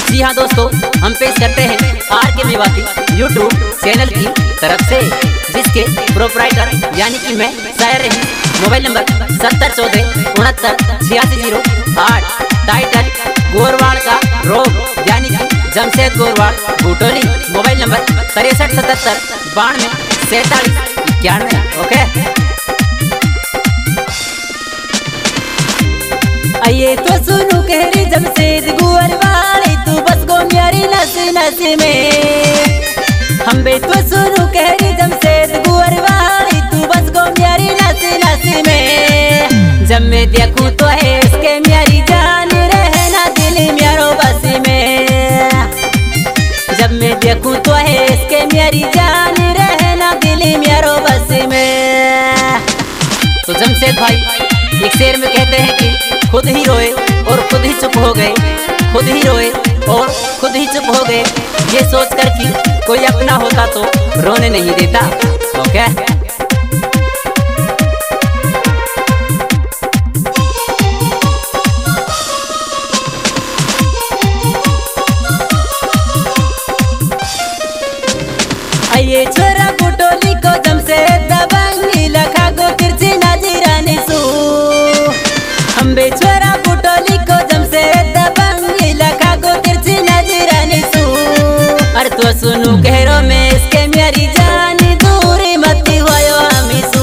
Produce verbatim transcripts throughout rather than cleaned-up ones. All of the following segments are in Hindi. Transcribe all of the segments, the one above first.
जी हाँ दोस्तों, हम पेश करते हैं आर के मेवाती यूट्यूब चैनल की तरफ से, जिसके प्रोपराइटर यानी कि मैं शायर रही। मोबाइल नंबर सत्तर चौदह उनहत्तर छियासी जीरो आठ। टाइटल गोरवाड़ का रोग यानी कि जमशेद गोरवाड़ भूटोली। मोबाइल नंबर तिरसठ सतहत्तर बानवे सैतालीस इक्यानवे। ओके, आइए तो सुनो कहरी जमशेद गोरवाड़, तू बस गो मेरी नस नस में। हम बे तो सुनो कहरी जमशेद गोरवाड़, तू बस गो मेरी नस नस में। जब मैं देखूं तो है इसके मेरी जान, रहना दिल मेरो बस में। जब मैं देखूं तो है इसके मेरी जान, रहना दिल मेरो बस में। तो जमशेद भाई एक शेर में कहते हैं कि खुद ही रोए और खुद ही चुप हो गए, खुद ही रोए और खुद ही चुप हो गए, ये सोचकर कि कोई अपना होता तो रोने नहीं देता। ओके, आइए छोरा बुटोली को जमशेद दबंगी लखा गो तिरछी नजरानी सू। हम बे छोरा बुटोली को जमशेद दबंगी लखा गो तिरछी नजरानी सू। और तो सुनू कहरो में इसके मेरी जान, दूरी मत होयो हमी सू।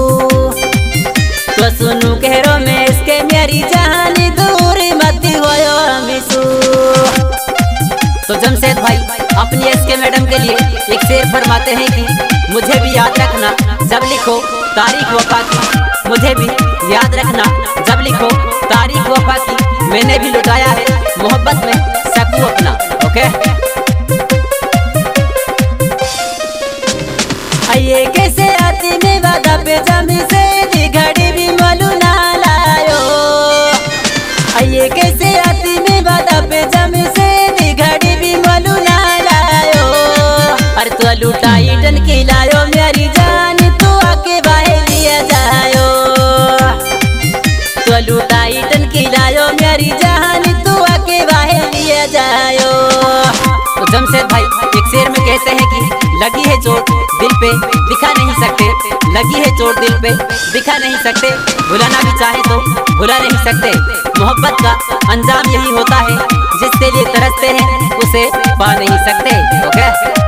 तो सुनू कहरो में इसके मेरी जान, दूरी मत होयो हमी सू। तो जमशेद भाई अपनी एस के मैडम के लिए एक शेर फरमाते हैं कि मुझे भी याद रखना जब लिखो तारीख वफा की, मुझे भी याद रखना जब लिखो तारीख वफा की। मैंने भी लुटाया है मोहब्बत में सकू अपना। ओके, आइए कैसे आती में वादा पे जमशेद घड़ी भी मोलू ना लायो। आइए कैसे आती में वादा पे जमशेद घड़ी भी मोलू ना लायो। और तो लुटाई टन की लायो मेरी जान, तू आके बाहर लिया जायो। तो लुटाई टन की लायो मेरी जान, तू आके बाहर लिया जायो। तो जमशेद भाई एक शेर में कहते हैं कि लगी है चोट दिल पे दिखा नहीं सकते, लगी है चोट दिल पे दिखा नहीं सकते। भुलाना भी चाहे तो भुला नहीं सकते। मोहब्बत का अंजाम यही होता है, जिसके लिए तरसते हैं उसे पा नहीं सकते। ओके,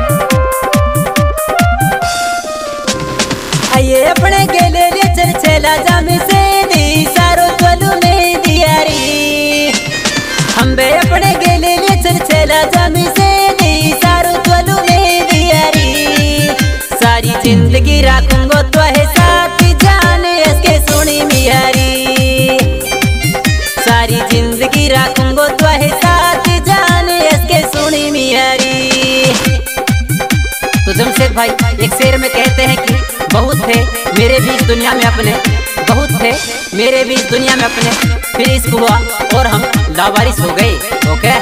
आइए अपने गेले ले चल चला जमशेद सारो तोलू नहीं दियारी। हम बे अपने गेले ले चल चला जमशेद सारो तोलू नहीं दियारी। सारी जिंदगी रखूंगो तो है साथ जान इसके सुनी मियारी। सारी जिंदगी रखूंगो तो है साथ जान इसके सुनी मियारी। तो जमशेद भाई एक शेर में कहते हैं कि बहुत थे मेरे बीच दुनिया में अपने, बहुत थे मेरे बीच दुनिया में अपने, फिर इश्क हुआ और हम लावारिस हो गए। ओके,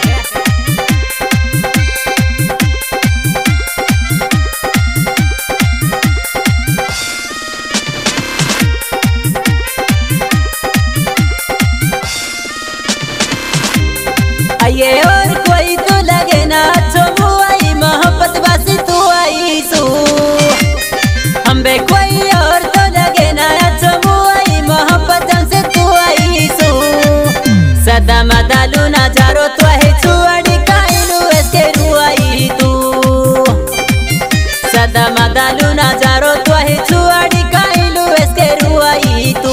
आइए और कोई तो लगे ना छो आई मोहब्बत बस तू आई सू। हम बे कोई और तो लगे ना छो आई मोहब्बत हमसे तू आई सू। सदा मदालू नजारो तो है छुआड़ी काइलू इसके रुआई तू। सदा मदालू नजारो तो है छुआड़ी काइलू इसके रुआई तू।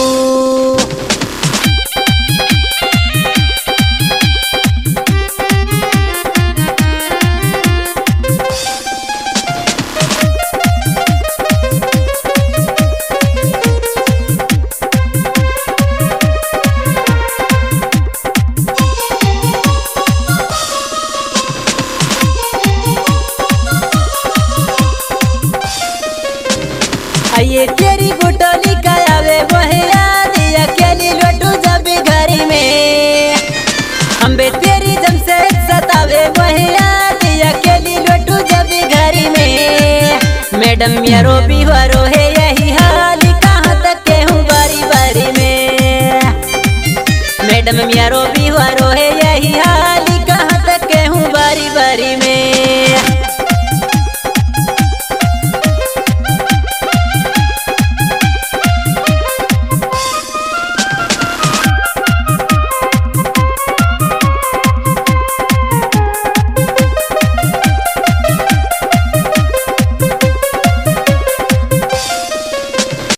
आइए तेरी बुटोली का आवे वही याद, अकेली लौटू जब घर में। हम बे तेरी जमशेद सतावे वही याद, अकेली लौटू जब घर में। मैडम मेरो भी वरो है यही हाल, कहाँ तक के हूँ बारी बारी में। मैडम मेरो भी वरो है